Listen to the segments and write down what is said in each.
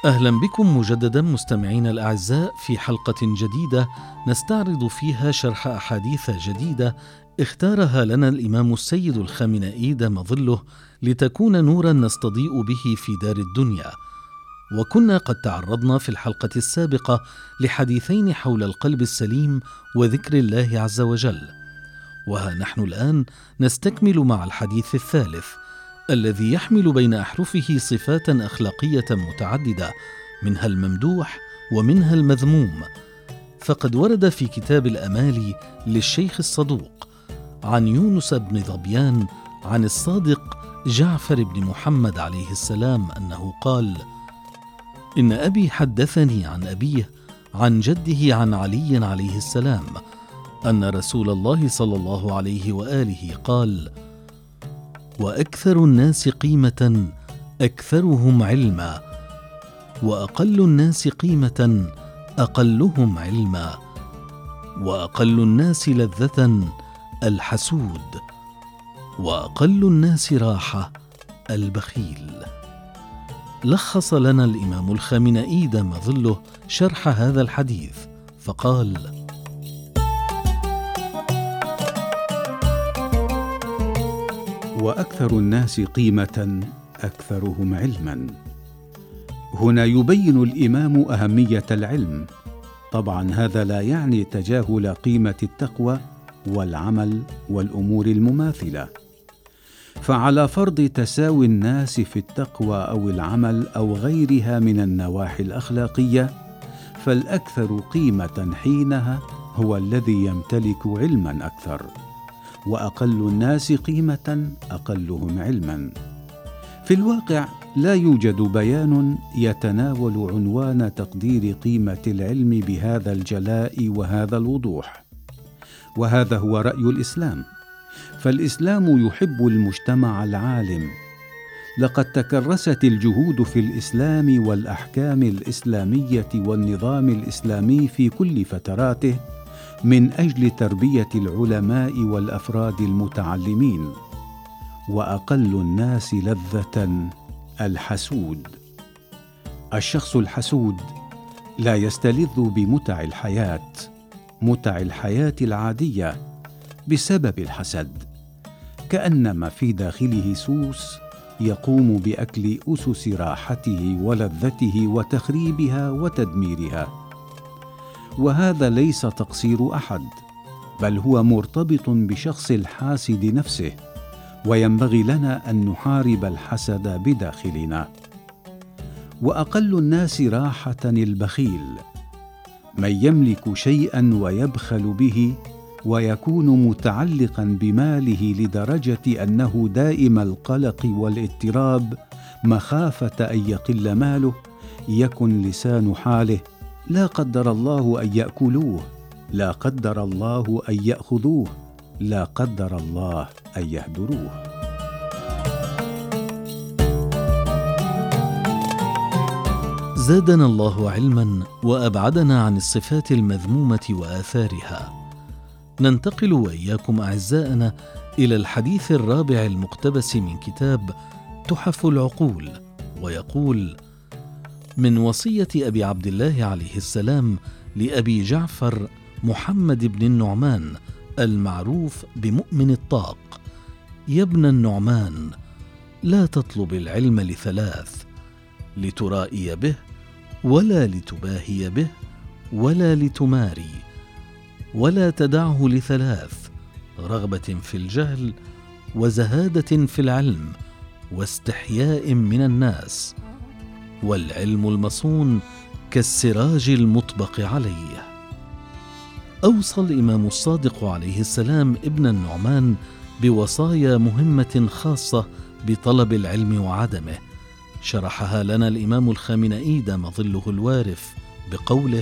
أهلا بكم مجددا مستمعين الأعزاء في حلقة جديدة نستعرض فيها شرح أحاديث جديدة اختارها لنا الإمام السيد الخامنئي دام ظله لتكون نورا نستضيء به في دار الدنيا. وكنا قد تعرضنا في الحلقة السابقة لحديثين حول القلب السليم وذكر الله عز وجل، وها نحن الآن نستكمل مع الحديث الثالث الذي يحمل بين أحرفه صفات أخلاقية متعددة، منها الممدوح ومنها المذموم. فقد ورد في كتاب الأمالي للشيخ الصدوق عن يونس بن ظبيان عن الصادق جعفر بن محمد عليه السلام أنه قال: إن أبي حدثني عن أبيه عن جده عن علي عليه السلام أن رسول الله صلى الله عليه وآله قال: وأكثر الناس قيمة أكثرهم علما، وأقل الناس قيمة أقلهم علما، وأقل الناس لذة الحسود، وأقل الناس راحة البخيل. لخص لنا الإمام الخامنئي دام ظله شرح هذا الحديث فقال: وأكثر الناس قيمة أكثرهم علما. هنا يبين الإمام أهمية العلم. طبعا هذا لا يعني تجاهل قيمة التقوى والعمل والأمور المماثلة، فعلى فرض تساوي الناس في التقوى أو العمل أو غيرها من النواحي الأخلاقية، فالأكثر قيمة حينها هو الذي يمتلك علما أكثر، وأقل الناس قيمة أقلهم علما. في الواقع لا يوجد بيان يتناول عنوان تقدير قيمة العلم بهذا الجلاء وهذا الوضوح، وهذا هو رأي الإسلام. فالإسلام يحب المجتمع العالم. لقد تكرست الجهود في الإسلام والأحكام الإسلامية والنظام الإسلامي في كل فتراته من أجل تربية العلماء والأفراد المتعلمين. وأقل الناس لذة الحسود. الشخص الحسود لا يستلذ بمتع الحياة، متع الحياة العادية، بسبب الحسد، كأنما في داخله سوس يقوم بأكل أسس راحته ولذته وتخريبها وتدميرها. وهذا ليس تقصير أحد، بل هو مرتبط بشخص الحاسد نفسه، وينبغي لنا أن نحارب الحسد بداخلنا. وأقل الناس راحة البخيل، من يملك شيئا ويبخل به ويكون متعلقا بماله لدرجة أنه دائم القلق والاضطراب مخافة أن يقل ماله، يكن لسان حاله: لا قدر الله أن يأكلوه، لا قدر الله أن يأخذوه، لا قدر الله أن يهدروه. زادنا الله علما وأبعدنا عن الصفات المذمومة وآثارها. ننتقل وإياكم أعزائنا إلى الحديث الرابع المقتبس من كتاب تحف العقول، ويقول: من وصية أبي عبد الله عليه السلام لأبي جعفر محمد بن النعمان المعروف بمؤمن الطاق: يا ابن النعمان، لا تطلب العلم لثلاث: لترائي به، ولا لتباهي به، ولا لتماري، ولا تدعه لثلاث: رغبة في الجهل، وزهادة في العلم، واستحياء من الناس. والعلم المصون كالسراج المطبق عليه. أوصى الإمام الصادق عليه السلام ابن النعمان بوصايا مهمة خاصة بطلب العلم وعدمه، شرحها لنا الإمام الخامنئي دام ظله الوارف بقوله: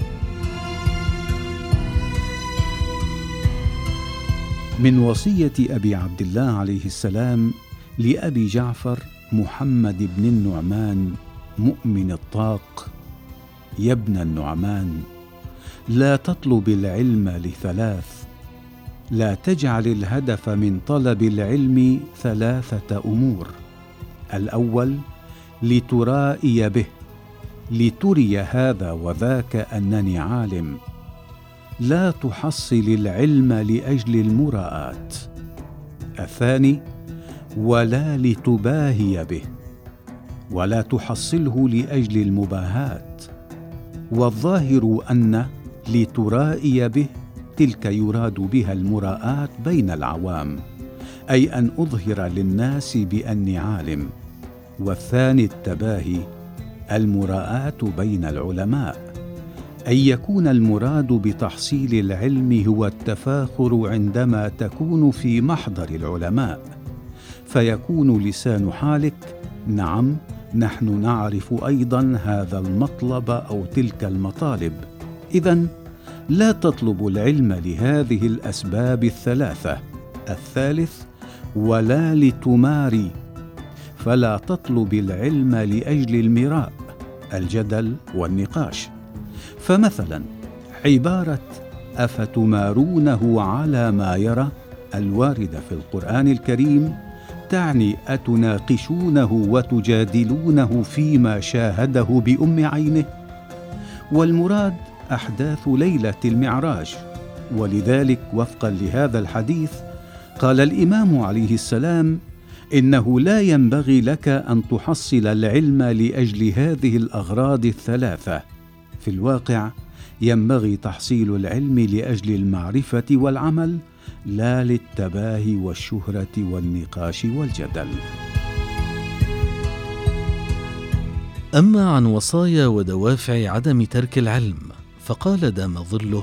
من وصية أبي عبد الله عليه السلام لأبي جعفر محمد بن النعمان مؤمن الطاق: يا ابن النعمان، لا تطلب العلم لثلاث. لا تجعل الهدف من طلب العلم ثلاثة أمور: الأول لترائي به، لتري هذا وذاك أنني عالم. لا تحصل العلم لأجل المراءات. الثاني: ولا لتباهي به، ولا تحصله لأجل المباهات. والظاهر أن لترائي به تلك يراد بها المراءات بين العوام، أي أن أظهر للناس بأني عالم. والثاني التباهي، المراءات بين العلماء، أن يكون المراد بتحصيل العلم هو التفاخر عندما تكون في محضر العلماء، فيكون لسان حالك: نعم، نحن نعرف أيضا هذا المطلب أو تلك المطالب. إذن لا تطلب العلم لهذه الأسباب الثلاثة. الثالث: ولا لتماري، فلا تطلب العلم لأجل المراء، الجدل والنقاش. فمثلا عبارة أفتمارونه على ما يرى الواردة في القرآن الكريم تعني أتناقشونه وتجادلونه فيما شاهده بأم عينه، والمراد أحداث ليلة المعراج. ولذلك وفقا لهذا الحديث قال الإمام عليه السلام: إنه لا ينبغي لك أن تحصل العلم لأجل هذه الأغراض الثلاثة. في الواقع ينبغي تحصيل العلم لأجل المعرفة والعمل، لا للتباهي والشهرة والنقاش والجدل. أما عن وصايا ودوافع عدم ترك العلم فقال دام ظله: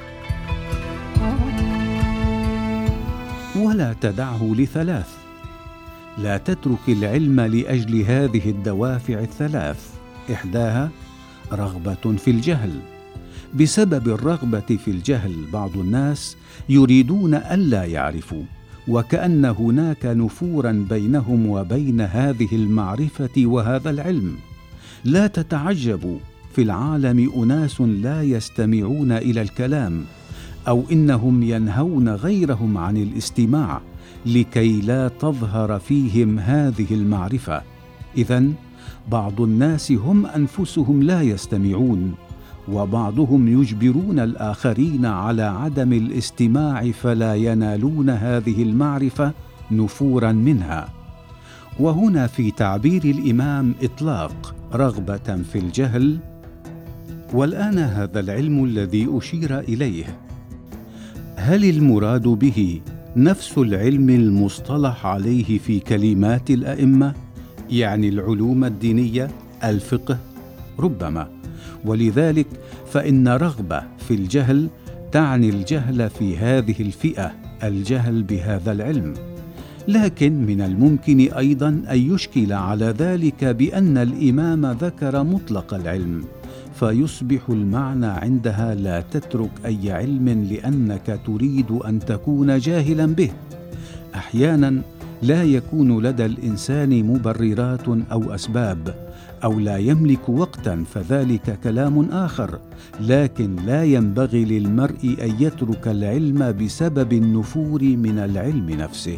ولا تدعه لثلاث. لا تترك العلم لأجل هذه الدوافع الثلاث: إحداها رغبة في الجهل. بسبب الرغبة في الجهل بعض الناس يريدون ألا يعرفوا، وكأن هناك نفورا بينهم وبين هذه المعرفة وهذا العلم. لا تتعجبوا، في العالم أناس لا يستمعون إلى الكلام، أو إنهم ينهون غيرهم عن الاستماع لكي لا تظهر فيهم هذه المعرفة. إذن بعض الناس هم أنفسهم لا يستمعون، وبعضهم يجبرون الآخرين على عدم الاستماع فلا ينالون هذه المعرفة نفورا منها. وهنا في تعبير الإمام إطلاق رغبة في الجهل. والآن هذا العلم الذي أشير إليه، هل المراد به نفس العلم المصطلح عليه في كلمات الأئمة، يعني العلوم الدينية، الفقه؟ ربما. ولذلك فإن رغبة في الجهل تعني الجهل في هذه الفئة، الجهل بهذا العلم. لكن من الممكن أيضا أن يشكل على ذلك بأن الإمام ذكر مطلق العلم، فيصبح المعنى عندها لا تترك أي علم لأنك تريد أن تكون جاهلا به. أحيانا لا يكون لدى الإنسان مبررات أو أسباب، أو لا يملك وقتا، فذلك كلام آخر. لكن لا ينبغي للمرء أن يترك العلم بسبب النفور من العلم نفسه.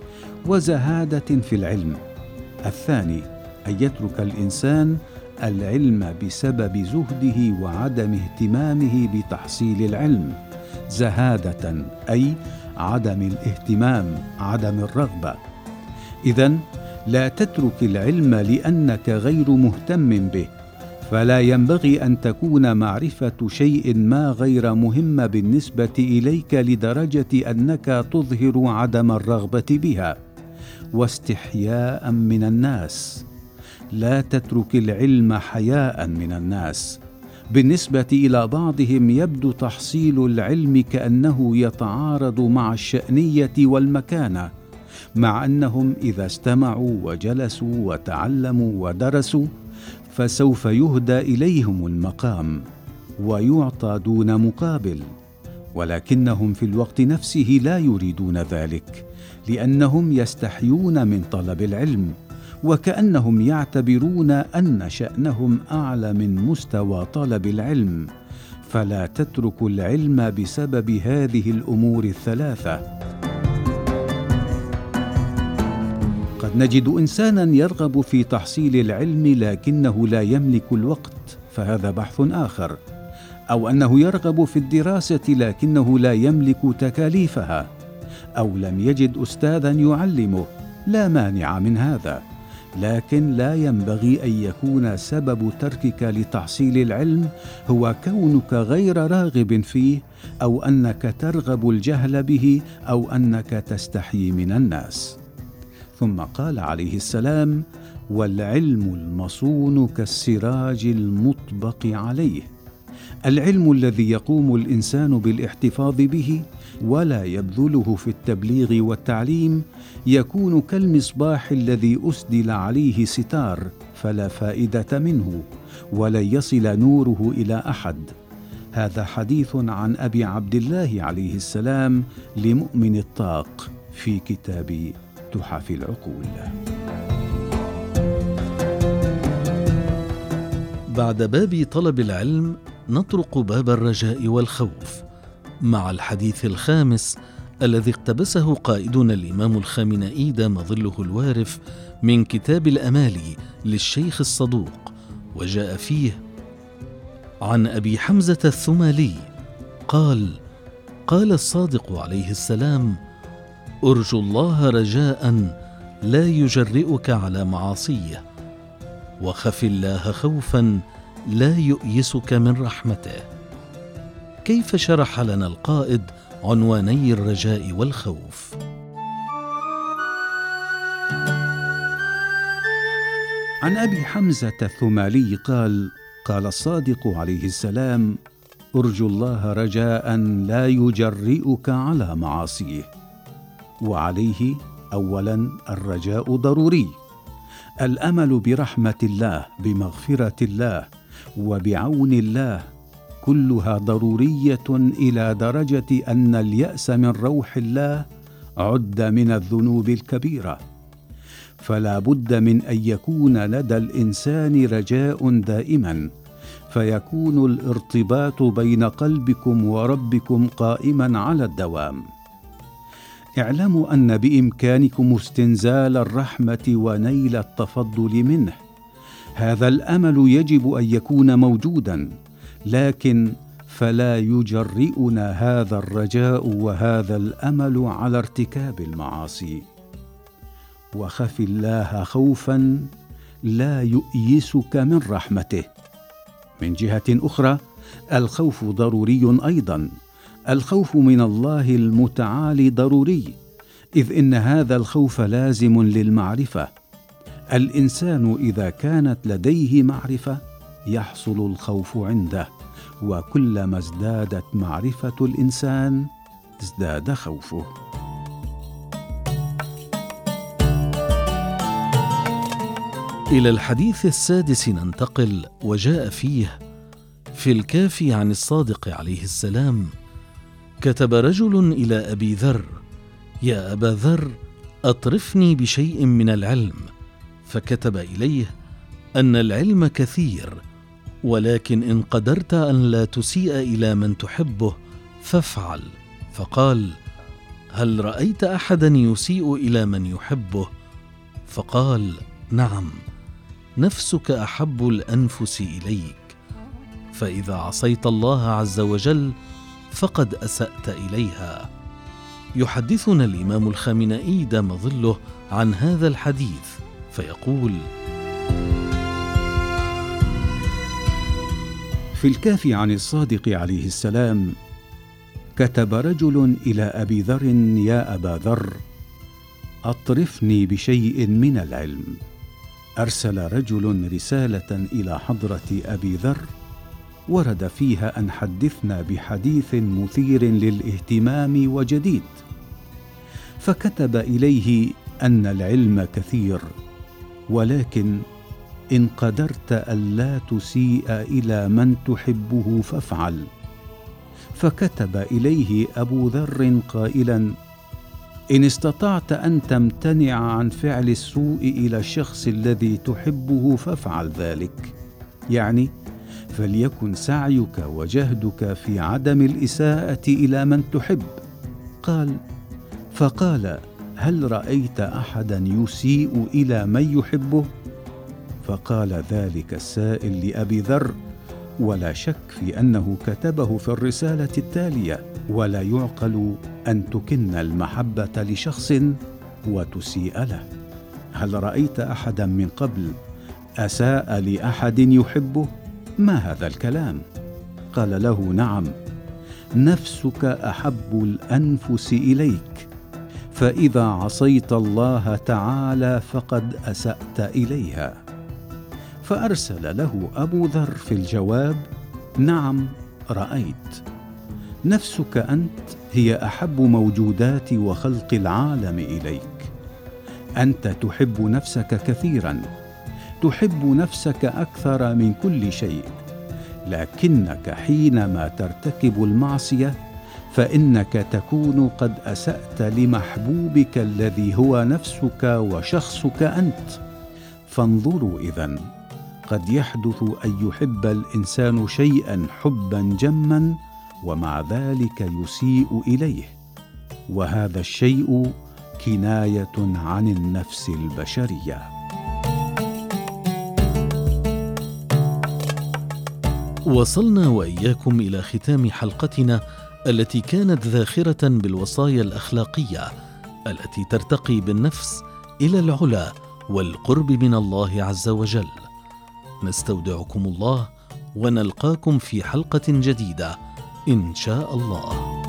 وزهادة في العلم. الثاني أن يترك الإنسان العلم بسبب زهده وعدم اهتمامه بتحصيل العلم. زهادة أي عدم الاهتمام، عدم الرغبة. إذن لا تترك العلم لأنك غير مهتم به، فلا ينبغي أن تكون معرفة شيء ما غير مهمة بالنسبة إليك لدرجة أنك تظهر عدم الرغبة بها واستحياء من الناس. لا تترك العلم حياء من الناس. بالنسبة إلى بعضهم يبدو تحصيل العلم كأنه يتعارض مع الشأنية والمكانة، مع أنهم إذا استمعوا وجلسوا وتعلموا ودرسوا فسوف يهدى إليهم المقام ويعطى دون مقابل، ولكنهم في الوقت نفسه لا يريدون ذلك، لأنهم يستحيون من طلب العلم، وكأنهم يعتبرون أن شأنهم أعلى من مستوى طلب العلم. فلا تترك العلم بسبب هذه الأمور الثلاثة. قد قد نجد إنسانا يرغب في تحصيل العلم لكنه لا يملك الوقت، فهذا بحث آخر، أو أنه يرغب في الدراسة لكنه لا يملك تكاليفها، أو لم يجد أستاذا يعلمه، لا مانع من هذا، لكن لا ينبغي أن يكون سبب تركك لتحصيل العلم هو كونك غير راغب فيه، أو أنك ترغب الجهل به، أو أنك تستحي من الناس. ثم قال عليه السلام: والعلم المصون كالسراج المطبق عليه. العلم الذي يقوم الإنسان بالاحتفاظ به ولا يبذله في التبليغ والتعليم يكون كالمصباح الذي أسدل عليه ستار فلا فائدة منه ولن يصل نوره إلى أحد. هذا حديث عن أبي عبد الله عليه السلام لمؤمن الطاق في كتاب تحف العقول. بعد باب طلب العلم نطرق باب الرجاء والخوف مع الحديث الخامس الذي اقتبسه قائدنا الإمام الخامنئي دام ظله الوارف من كتاب الأمالي للشيخ الصدوق، وجاء فيه عن أبي حمزة الثمالي قال: قال الصادق عليه السلام: أرجو الله رجاء لا يجرئك على معاصيه، وخف الله خوفا لا يؤيسك من رحمته. كيف شرح لنا القائد عنواني الرجاء والخوف؟ عن أبي حمزة الثمالي قال: قال الصادق عليه السلام: أرجو الله رجاء لا يجرئك على معاصيه. وعليه أولا الرجاء ضروري، الأمل برحمة الله، بمغفرة الله، وبعون الله، كلها ضرورية إلى درجة أن اليأس من روح الله عد من الذنوب الكبيرة. فلا بد من أن يكون لدى الإنسان رجاء دائما، فيكون الارتباط بين قلبكم وربكم قائما على الدوام. اعلموا أن بإمكانكم استنزال الرحمة ونيل التفضل منه. هذا الأمل يجب أن يكون موجودا، لكن فلا يجرئنا هذا الرجاء وهذا الأمل على ارتكاب المعاصي. وخف الله خوفا لا يؤيسك من رحمته. من جهة أخرى الخوف ضروري أيضا. الخوف من الله المتعالي ضروري، إذ إن هذا الخوف لازم للمعرفة. الإنسان إذا كانت لديه معرفة يحصل الخوف عنده، وكلما ازدادت معرفة الإنسان ازداد خوفه. إلى الحديث السادس ننتقل، وجاء فيه في الكافي عن الصادق عليه السلام: كتب رجل إلى أبي ذر: يا أبا ذر، أطرفني بشيء من العلم. فكتب إليه أن العلم كثير، ولكن إن قدرت أن لا تسيء إلى من تحبه فافعل. فقال: هل رأيت أحدا يسيء إلى من يحبه؟ فقال: نعم، نفسك أحب الأنفس إليك، فإذا عصيت الله عز وجل فقد أسأت إليها. يحدثنا الإمام الخامنئي دام ظله عن هذا الحديث فيقول: في الكافي عن الصادق عليه السلام: كتب رجل إلى أبي ذر: يا أبا ذر، أطرفني بشيء من العلم. أرسل رجل رسالة إلى حضرة أبي ذر ورد فيها أن حدثنا بحديث مثير للاهتمام وجديد، فكتب إليه أن العلم كثير، ولكن إن قدرت ألا تسيء إلى من تحبه فافعل. فكتب إليه أبو ذر قائلا: إن استطعت أن تمتنع عن فعل السوء إلى الشخص الذي تحبه فافعل ذلك، يعني فليكن سعيك وجهدك في عدم الإساءة إلى من تحب. فقال: هل رأيت أحدا يسيء إلى من يحبه؟ فقال ذلك السائل لأبي ذر: ولا شك في أنه كتبه في الرسالة التالية: ولا يعقل أن تكن المحبة لشخص وتسيء له. هل رأيت أحدا من قبل أساء لأحد يحبه؟ ما هذا الكلام؟ قال له: نعم، نفسك أحب الأنفس إليك، فإذا عصيت الله تعالى فقد أسأت إليها. فأرسل له أبو ذر في الجواب: نعم رأيت. نفسك أنت هي أحب موجودات وخلق العالم إليك. أنت تحب نفسك كثيرا، تحب نفسك أكثر من كل شيء، لكنك حينما ترتكب المعصية فإنك تكون قد أسأت لمحبوبك الذي هو نفسك وشخصك أنت. فانظروا إذن، قد يحدث أن يحب الإنسان شيئا حبا جما ومع ذلك يسيء إليه، وهذا الشيء كناية عن النفس البشرية. وصلنا وإياكم إلى ختام حلقتنا التي كانت ذاخرة بالوصايا الأخلاقية التي ترتقي بالنفس إلى العلا والقرب من الله عز وجل. نستودعكم الله ونلقاكم في حلقة جديدة إن شاء الله.